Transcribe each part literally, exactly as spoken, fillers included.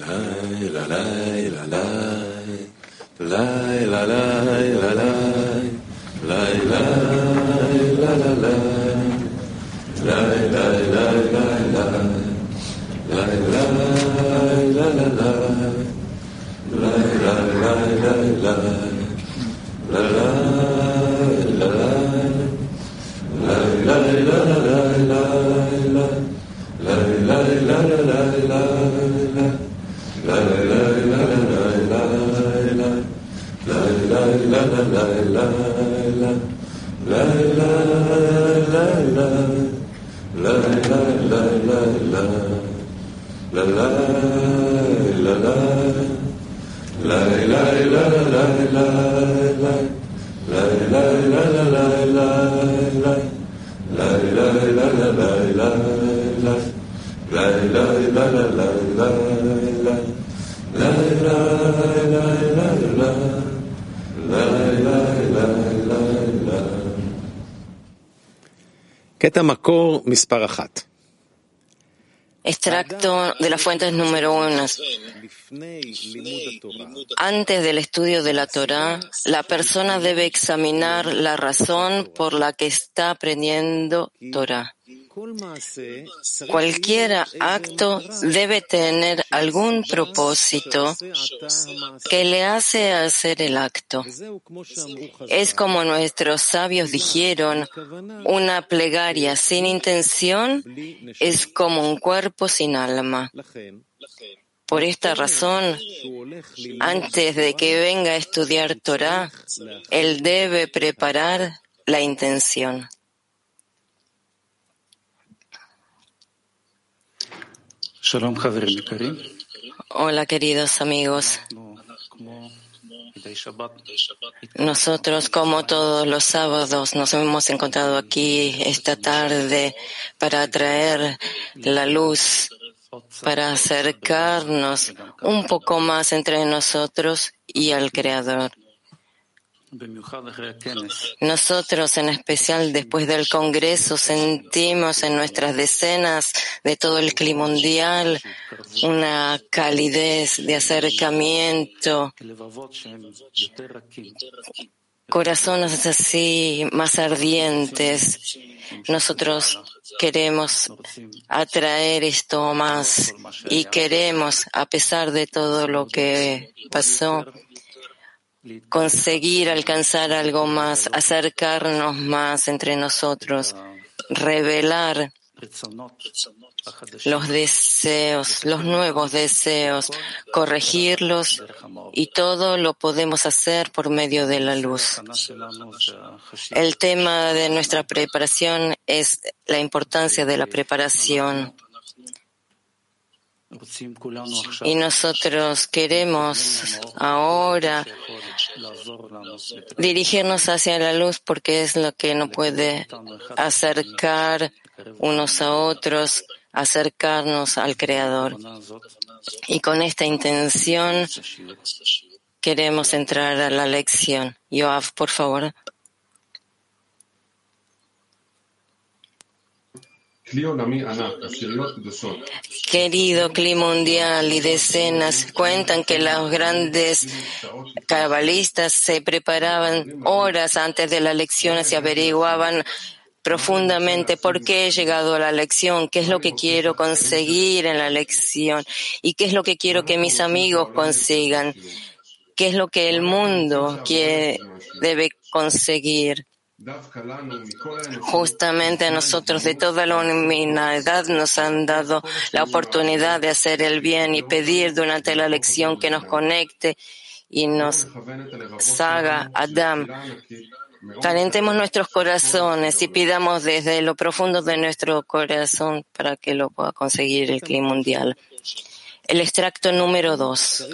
קטע מקור מספר אחת. Extracto de las fuentes número uno. Antes del estudio de la Torá, la persona debe examinar la razón por la que está aprendiendo Torá. Cualquier acto debe tener algún propósito que le hace hacer el acto. Es como nuestros sabios dijeron, una plegaria sin intención es como un cuerpo sin alma. Por esta razón, antes de que venga a estudiar Torá, él debe preparar la intención. Hola, queridos amigos. Nosotros, como todos los sábados, nos hemos encontrado aquí esta tarde para traer la luz, para acercarnos un poco más entre nosotros y al Creador. Nosotros, en especial después del Congreso, sentimos en nuestras decenas de todo el clima mundial una calidez de acercamiento, corazones así más ardientes. Nosotros queremos atraer esto más y queremos, a pesar de todo lo que pasó, conseguir alcanzar algo más, acercarnos más entre nosotros, revelar los deseos, los nuevos deseos, corregirlos, y todo lo podemos hacer por medio de la luz. El tema de nuestra preparación es la importancia de la preparación. Y nosotros queremos ahora dirigirnos hacia la luz porque es lo que nos puede acercar unos a otros, acercarnos al Creador. Y con esta intención queremos entrar a la lección. Yoav, por favor. Querido clima mundial y decenas cuentan que los grandes cabalistas se preparaban horas antes de las lecciones y averiguaban profundamente por qué he llegado a la lección, qué es lo que quiero conseguir en la lección y qué es lo que quiero que mis amigos consigan, qué es lo que el mundo quiere, debe conseguir. Justamente a nosotros de toda la humanidad nos han dado la oportunidad de hacer el bien y pedir durante la lección que nos conecte y nos haga Adam. Calentemos nuestros corazones y pidamos desde lo profundo de nuestro corazón para que lo pueda conseguir el clima mundial. El extracto número dos.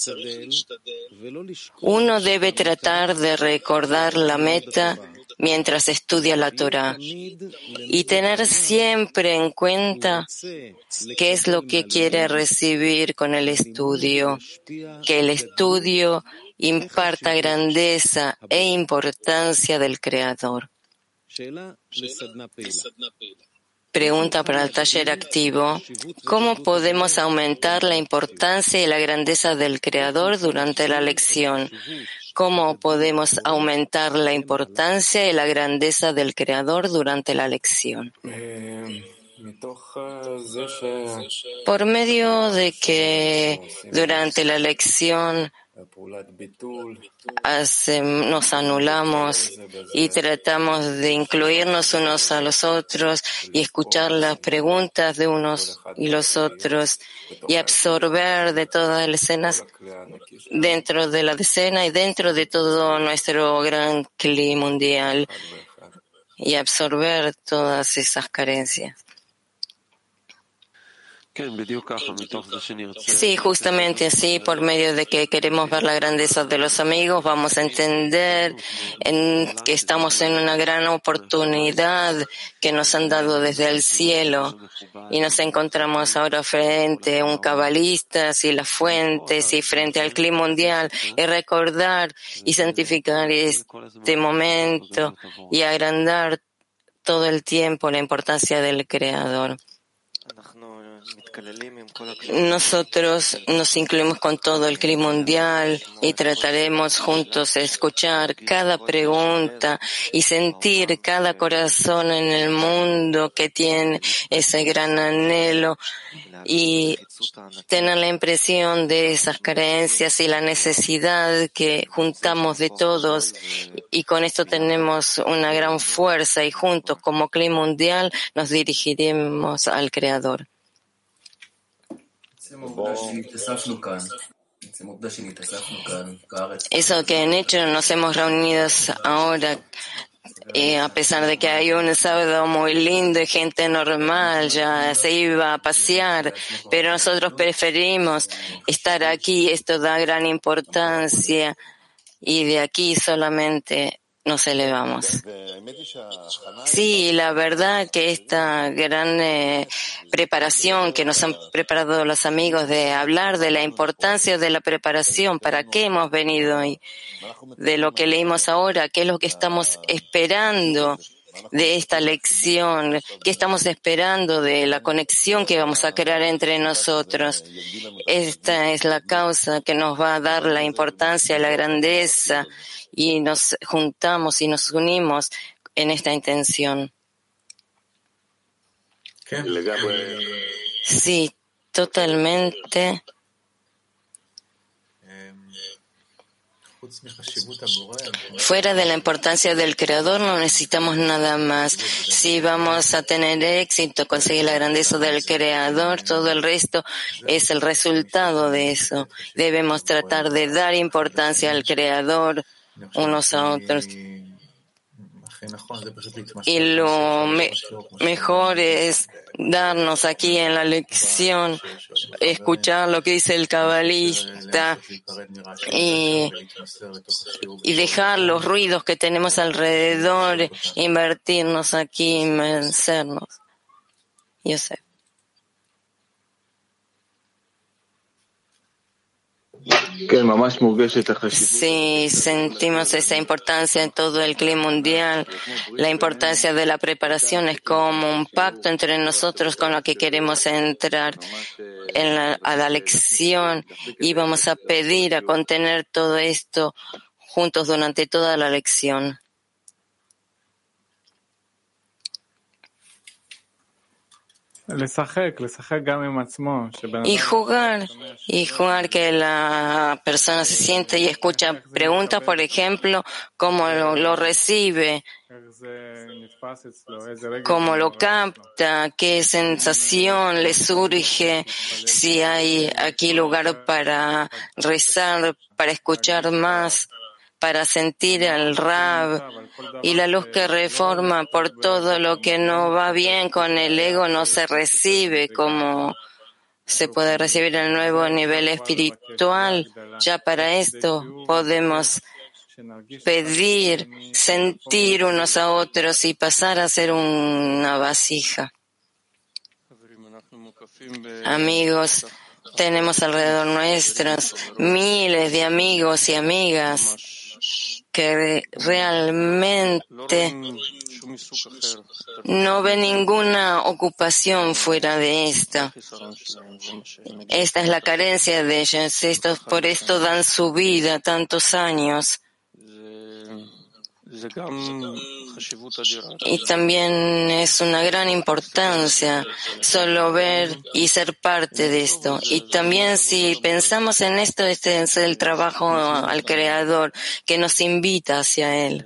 Uno debe tratar de recordar la meta mientras estudia la Torá y tener siempre en cuenta qué es lo que quiere recibir con el estudio, que el estudio imparta grandeza e importancia del Creador. pregunta para el taller activo: ¿cómo podemos aumentar la importancia y la grandeza del Creador durante la lección? ¿Cómo podemos aumentar la importancia y la grandeza del Creador durante la lección? Por medio de que durante la lección hace- nos anulamos y tratamos de incluirnos unos a los otros y escuchar las preguntas de unos y los otros y absorber de todas las escenas dentro de la decena y dentro de todo nuestro gran cli mundial y absorber todas esas carencias. Sí, justamente así, por medio de que queremos ver la grandeza de los amigos, vamos a entender en que estamos en una gran oportunidad que nos han dado desde el cielo y nos encontramos ahora frente a un cabalista y las fuentes y frente al clima mundial y recordar y santificar este momento y agrandar todo el tiempo la importancia del Creador. Nosotros nos incluimos con todo el clima mundial y trataremos juntos de escuchar cada pregunta y sentir cada corazón en el mundo que tiene ese gran anhelo y tener la impresión de esas carencias y la necesidad que juntamos de todos, y con esto tenemos una gran fuerza y juntos como clima mundial nos dirigiremos al Creador. Eso que en hecho nos hemos reunido ahora, eh, a pesar de que hay un sábado muy lindo y gente normal ya se iba a pasear, pero nosotros preferimos estar aquí. Esto da gran importancia y de aquí solamente nos elevamos. Sí, la verdad que esta gran eh, preparación que nos han preparado los amigos de hablar de la importancia de la preparación, para qué hemos venido hoy, de lo que leímos ahora, qué es lo que estamos esperando de esta lección, qué estamos esperando de la conexión que vamos a crear entre nosotros. Esta es la causa que nos va a dar la importancia y la grandeza, y nos juntamos y nos unimos en esta intención. Sí, totalmente. Fuera de la importancia del Creador no necesitamos nada más. Si vamos a tener éxito, conseguir la grandeza del Creador, todo el resto es el resultado de eso. Debemos tratar de dar importancia al Creador unos a otros. Y lo me- mejor es darnos aquí en la lección, escuchar lo que dice el cabalista y, y dejar los ruidos que tenemos alrededor, invertirnos aquí, inmersernos. Yo sé. Sí, sentimos esa importancia en todo el clima mundial. La importancia de la preparación es como un pacto entre nosotros con lo que queremos entrar en la, a la lección, y vamos a pedir a contener todo esto juntos durante toda la lección. Y jugar, y jugar que la persona se siente y escucha preguntas, por ejemplo, cómo lo, lo recibe, cómo lo capta, qué sensación le surge, si hay aquí lugar para rezar, para escuchar más, para sentir al Rab, y la luz que reforma por todo lo que no va bien con el ego no se recibe como se puede recibir el nuevo nivel espiritual. Ya para esto podemos pedir, sentir unos a otros y pasar a ser una vasija. Amigos, tenemos alrededor nuestros miles de amigos y amigas que realmente no ve ninguna ocupación fuera de esta. Esta es la carencia de ellos. Estos, por esto dan su vida tantos años. Y también es una gran importancia solo ver y ser parte de esto. Y también si pensamos en esto, este es el trabajo al Creador que nos invita hacia Él.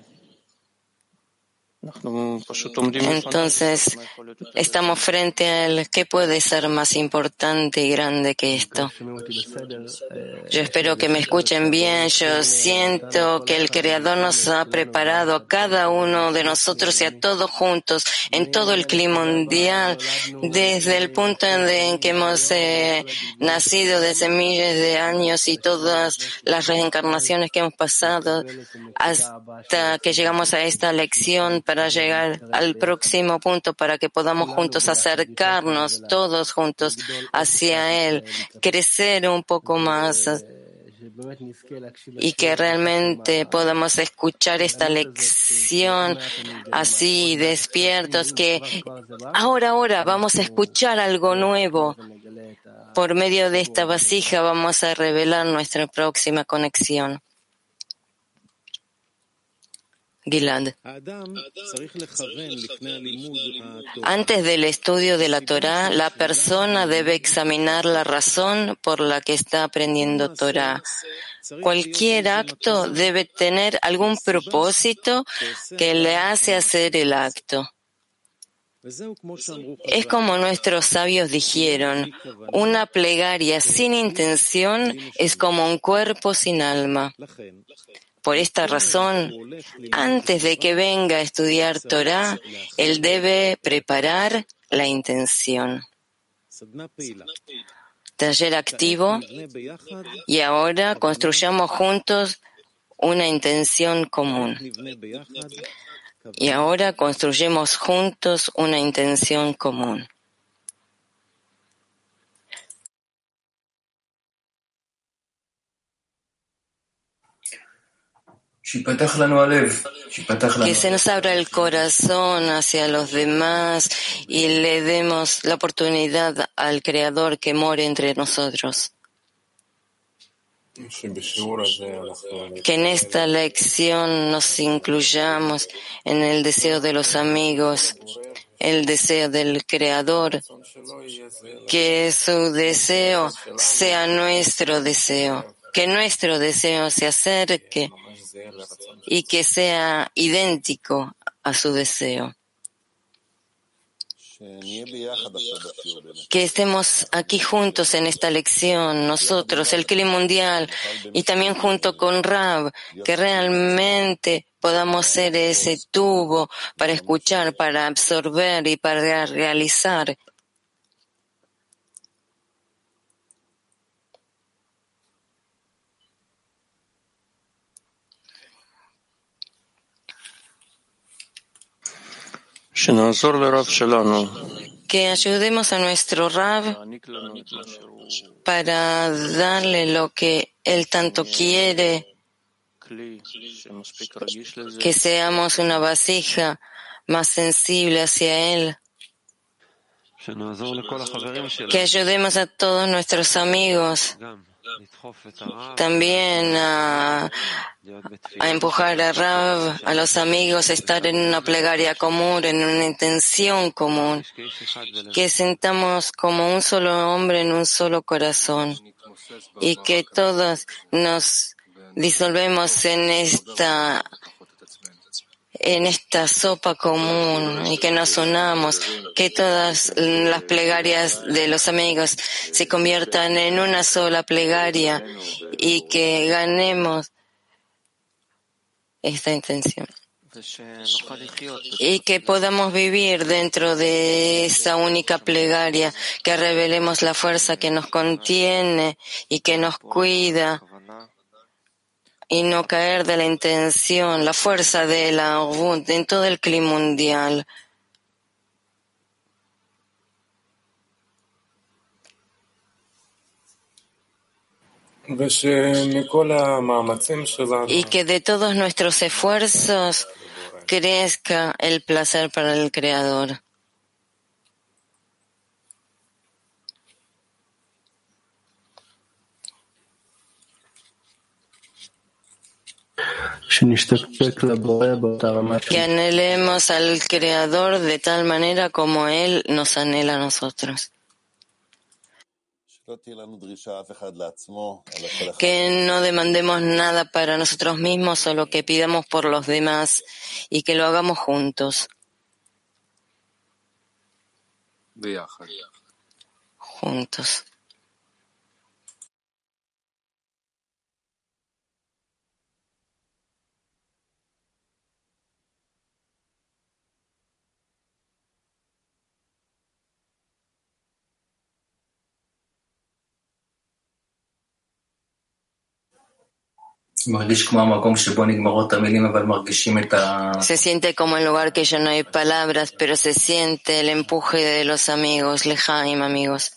Entonces, estamos frente a Él. ¿Qué puede ser más importante y grande que esto? Yo espero que me escuchen bien. Yo siento que el Creador nos ha preparado a cada uno de nosotros y a todos juntos en todo el clima mundial, desde el punto en que hemos eh, nacido desde miles de años y todas las reencarnaciones que hemos pasado hasta que llegamos a esta lección para llegar al próximo punto, para que podamos juntos acercarnos todos juntos hacia Él, crecer un poco más y que realmente podamos escuchar esta lección así despiertos, que ahora, ahora vamos a escuchar algo nuevo. Por medio de esta vasija vamos a revelar nuestra próxima conexión. Gilad. Antes del estudio de la Torá, la persona debe examinar la razón por la que está aprendiendo Torá. Cualquier acto debe tener algún propósito que le hace hacer el acto. Es como nuestros sabios dijeron, una plegaria sin intención es como un cuerpo sin alma. Por esta razón, antes de que venga a estudiar Torá, él debe preparar la intención. Taller activo, y ahora construyamos juntos una intención común. Y ahora construyemos juntos una intención común. Que se nos abra el corazón hacia los demás y le demos la oportunidad al Creador que more entre nosotros. Que en esta lección nos incluyamos en el deseo de los amigos, el deseo del Creador, que su deseo sea nuestro deseo, que nuestro deseo se acerque y que sea idéntico a su deseo. Que estemos aquí juntos en esta lección, nosotros, el Kli Mundial, y también junto con Rab, que realmente podamos ser ese tubo para escuchar, para absorber y para realizar. Que ayudemos a nuestro Rab para darle lo que él tanto quiere, que seamos una vasija más sensible hacia él, que ayudemos a todos nuestros amigos también a, a empujar a Rab, a los amigos, a estar en una plegaria común, en una intención común, que sentamos como un solo hombre en un solo corazón y que todos nos disolvemos en esta en esta sopa común y que nos unamos, que todas las plegarias de los amigos se conviertan en una sola plegaria y que ganemos esta intención. Y que podamos vivir dentro de esa única plegaria, que revelemos la fuerza que nos contiene y que nos cuida, y no caer de la intención, la fuerza de la Orvut en todo el clima mundial. y que de todos nuestros esfuerzos crezca el placer para el Creador. Que anhelemos al Creador de tal manera como Él nos anhela a nosotros. Que no demandemos nada para nosotros mismos, solo que pidamos por los demás y que lo hagamos juntos. Juntos. Se siente como el lugar que ya no hay palabras, pero se siente el empuje de los amigos, Lejaim, amigos.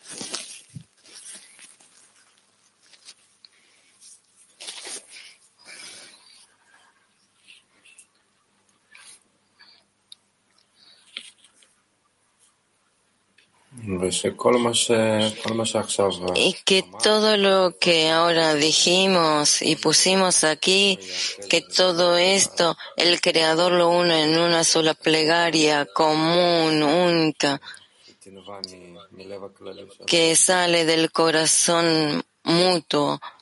Y que todo lo que ahora dijimos y pusimos aquí, que todo esto, el Creador lo une en una sola plegaria común, única, que sale del corazón mutuo